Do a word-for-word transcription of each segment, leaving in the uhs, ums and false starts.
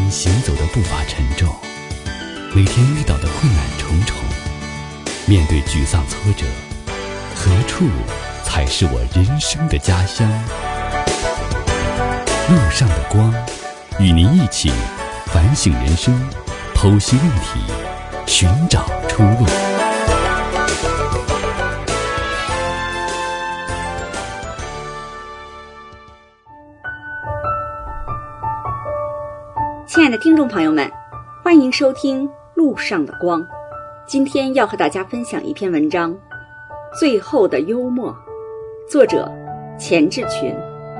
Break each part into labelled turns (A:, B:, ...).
A: 天行走的步伐沉重，每天遇到的困难重重，面对沮丧挫折，何处才是我人生的家乡？路上的光，与您一起反省人生，剖析问题，寻找出路。
B: 亲爱的听众朋友们，欢迎收听路上的光。今天要和大家分享一篇文章，最后的幽默，作者钱志群。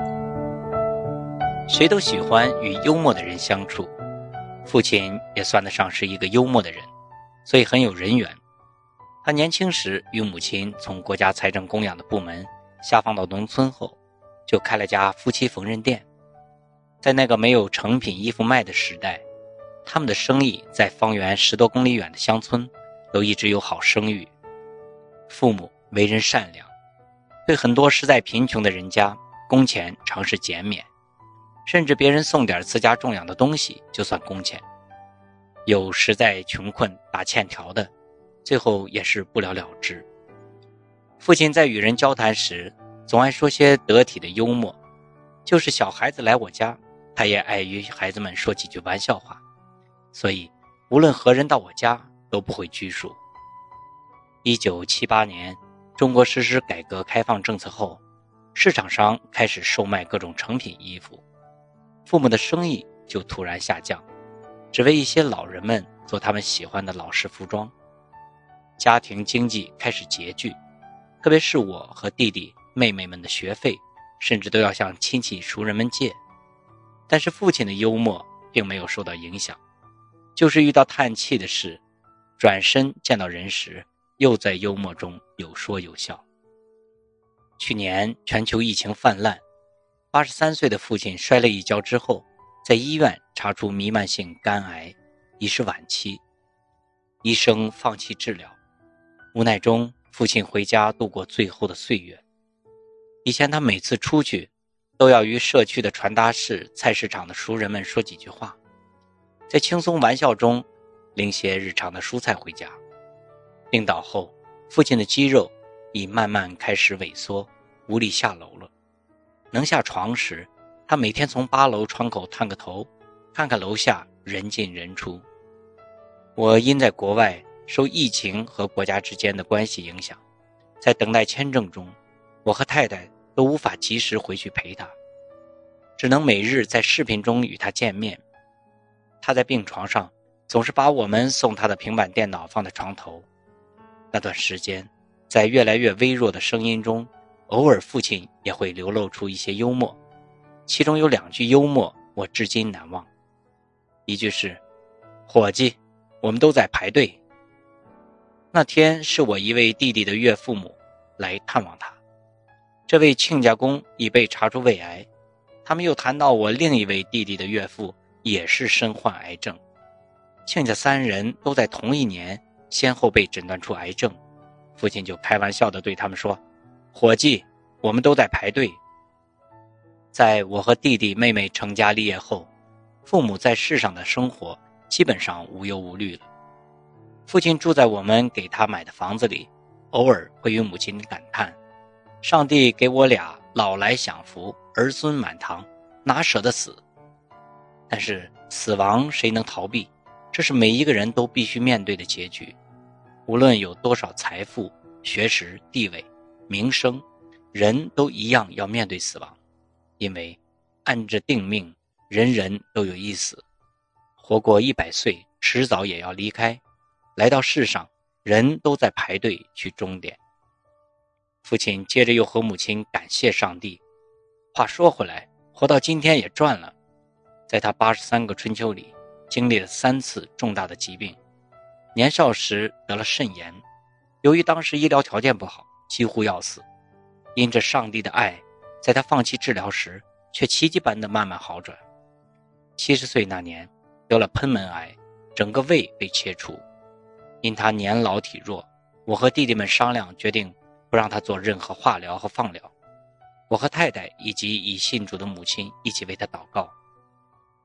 C: 谁都喜欢与幽默的人相处，父亲也算得上是一个幽默的人，所以很有人缘。他年轻时与母亲从国家财政供养的部门下放到农村后，就开了家夫妻缝纫店。在那个没有成品衣服卖的时代，他们的生意在方圆十多公里远的乡村都一直有好声誉。父母为人善良，对很多实在贫穷的人家工钱常是减免，甚至别人送点自家种养的东西就算工钱。有实在穷困打欠条的，最后也是不了了之。父亲在与人交谈时总爱说些得体的幽默，就是小孩子来我家，他也爱与孩子们说几句玩笑话，所以无论何人到我家都不会拘束。一九七八年，中国实施改革开放政策后，市场上开始售卖各种成品衣服，父母的生意就突然下降，只为一些老人们做他们喜欢的老式服装。家庭经济开始拮据，特别是我和弟弟妹妹们的学费甚至都要向亲戚熟人们借。但是父亲的幽默并没有受到影响，就是遇到叹气的事，转身见到人时又在幽默中有说有笑。去年全球疫情泛滥，八十三岁的父亲摔了一跤之后，在医院查出弥漫性肝癌，已是晚期，医生放弃治疗。无奈中，父亲回家度过最后的岁月。以前他每次出去都要与社区的传达室、菜市场的熟人们说几句话，在轻松玩笑中领些日常的蔬菜回家。病倒后，父亲的肌肉已慢慢开始萎缩，无力下楼了。能下床时，他每天从八楼窗口探个头，看看楼下人进人出。我因在国外受疫情和国家之间的关系影响，在等待签证中，我和太太都无法及时回去陪他，只能每日在视频中与他见面。他在病床上总是把我们送他的平板电脑放在床头。那段时间，在越来越微弱的声音中，偶尔父亲也会流露出一些幽默，其中有两句幽默我至今难忘。一句是：伙计，我们都在排队。那天是我一位弟弟的岳父母来探望他，这位亲家公已被查出胃癌，他们又谈到我另一位弟弟的岳父也是身患癌症，亲家三人都在同一年先后被诊断出癌症。父亲就开玩笑地对他们说：伙计，我们都在排队。在我和弟弟妹妹成家立业后，父母在世上的生活基本上无忧无虑了。父亲住在我们给他买的房子里，偶尔会与母亲感叹：上帝给我俩老来享福，儿孙满堂，哪舍得死？但是死亡谁能逃避？这是每一个人都必须面对的结局。无论有多少财富、学识、地位、名声，人都一样要面对死亡。因为按着定命，人人都有一死。活过一百岁，迟早也要离开。来到世上，人都在排队去终点。父亲接着又和母亲感谢上帝。话说回来，活到今天也赚了。在他八十三个春秋里，经历了三次重大的疾病。年少时得了肾炎，由于当时医疗条件不好，几乎要死。因着上帝的爱，在他放弃治疗时，却奇迹般的慢慢好转。七十岁那年，得了喷门癌，整个胃被切除。因他年老体弱，我和弟弟们商量，决定不让他做任何化疗和放疗。我和太太以及已信主的母亲一起为他祷告。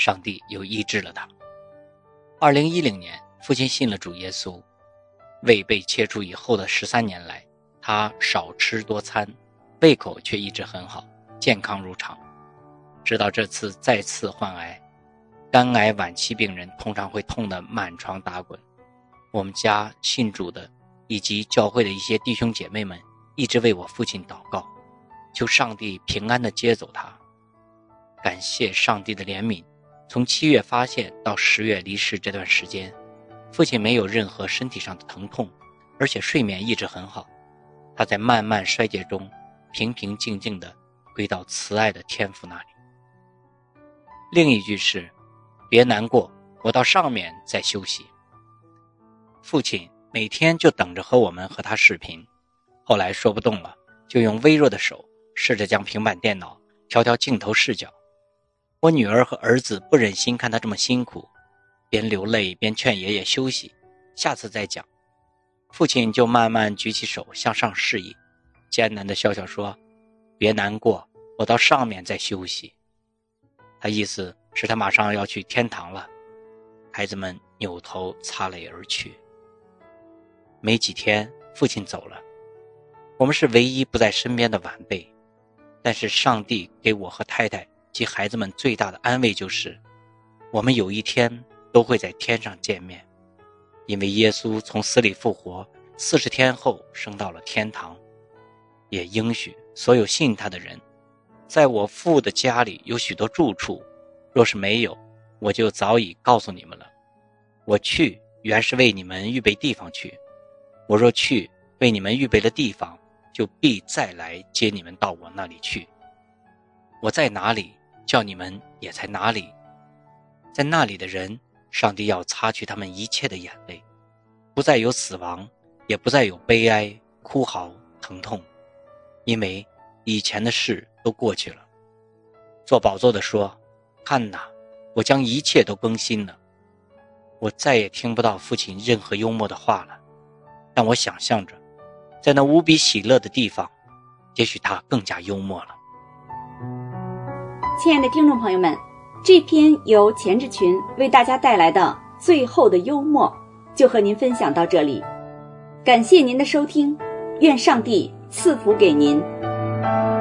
C: 上帝又医治了他。二零一零年，父亲信了主耶稣。胃被切除以后的十三年来，他少吃多餐，胃口却一直很好，健康如常。直到这次再次患癌，肝癌晚期病人通常会痛得满床打滚。我们家信主的以及教会的一些弟兄姐妹们一直为我父亲祷告，求上帝平安地接走他。感谢上帝的怜悯，从七月发现到十月离世这段时间，父亲没有任何身体上的疼痛，而且睡眠一直很好。他在慢慢衰竭中平平静静地归到慈爱的天父那里。另一句是，别难过，我到上面再休息。父亲每天就等着和我们和他视频，后来说不动了，就用微弱的手试着将平板电脑调调镜头视角。我女儿和儿子不忍心看他这么辛苦，边流泪边劝爷爷休息，下次再讲。父亲就慢慢举起手向上示意，艰难地笑笑说，别难过，我到上面再休息。他意思是他马上要去天堂了。孩子们扭头擦泪而去。没几天，父亲走了。我们是唯一不在身边的晚辈，但是上帝给我和太太及孩子们最大的安慰就是，我们有一天都会在天上见面，因为耶稣从死里复活，四十天后升到了天堂，也应许所有信他的人，在我父的家里有许多住处，若是没有，我就早已告诉你们了。我去，原是为你们预备地方去。我若去，为你们预备了地方，就必再来接你们到我那里去。我在哪里，叫你们也在哪里。在那里的人，上帝要擦去他们一切的眼泪，不再有死亡，也不再有悲哀、哭嚎、疼痛，因为以前的事都过去了。坐宝座的说，看哪，我将一切都更新了。我再也听不到父亲任何幽默的话了，但我想象着，在那无比喜乐的地方，也许他更加幽默了。
B: 亲爱的听众朋友们，这篇由钱志群为大家带来的最后的幽默就和您分享到这里，感谢您的收听，愿上帝赐福给您。